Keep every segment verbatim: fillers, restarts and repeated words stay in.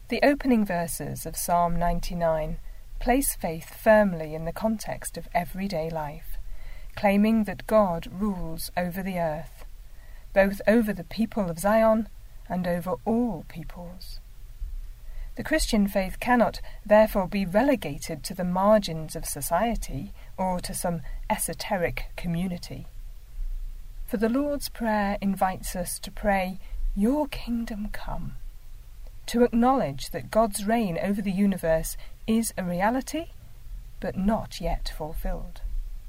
The opening verses of Psalm ninety-nine place faith firmly in the context of everyday life, claiming that God rules over the earth, both over the people of Zion and over all peoples. The Christian faith cannot therefore be relegated to the margins of society or to some esoteric community. For the Lord's Prayer invites us to pray, "Your kingdom come," to acknowledge that God's reign over the universe is a reality, but not yet fulfilled.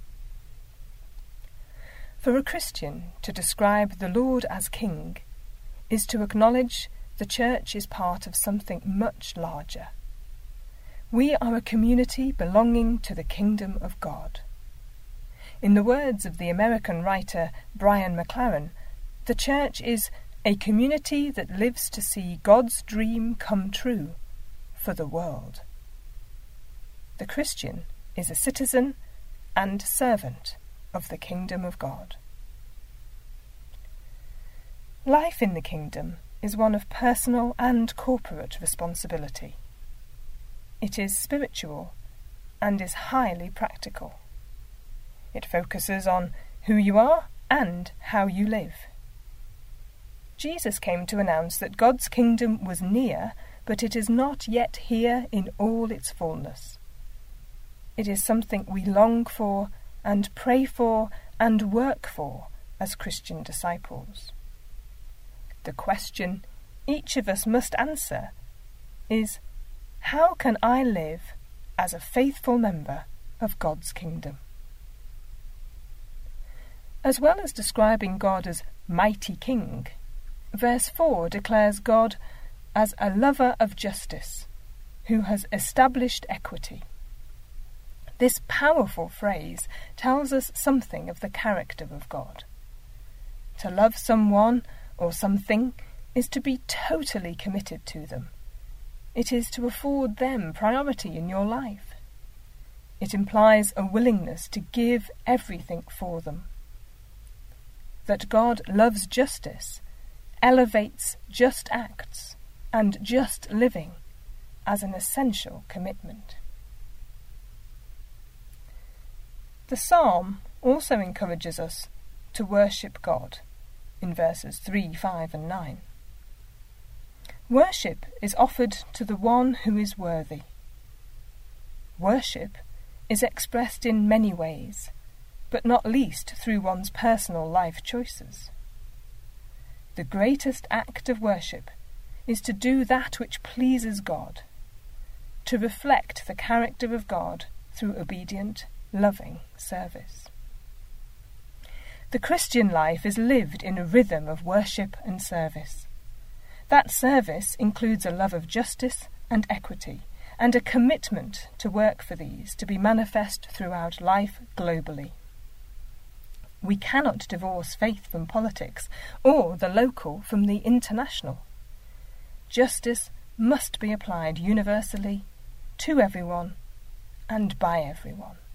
For a Christian to describe the Lord as King is to acknowledge the Church is part of something much larger. We are a community belonging to the kingdom of God. In the words of the American writer Brian McLaren, the Church is a community that lives to see God's dream come true for the world. The Christian is a citizen and servant of the kingdom of God. Life in the kingdom is one of personal and corporate responsibility. It is spiritual and is highly practical. It focuses on who you are and how you live. Jesus came to announce that God's kingdom was near, but it is not yet here in all its fullness. It is something we long for and pray for and work for as Christian disciples. The question each of us must answer is, how can I live as a faithful member of God's kingdom? As well as describing God as mighty King, verse four declares God as a lover of justice, who has established equity. This powerful phrase tells us something of the character of God. To love someone or something is to be totally committed to them. It is to afford them priority in your life. It implies a willingness to give everything for them. That God loves justice elevates just acts and just living as an essential commitment. The psalm also encourages us to worship God in verses three, five and nine. Worship is offered to the one who is worthy. Worship is expressed in many ways, but not least through one's personal life choices. The greatest act of worship is to do that which pleases God, to reflect the character of God through obedient, loving service. The Christian life is lived in a rhythm of worship and service. That service includes a love of justice and equity, and a commitment to work for these to be manifest throughout life globally. We cannot divorce faith from politics, or the local from the international. Justice must be applied universally, to everyone, and by everyone.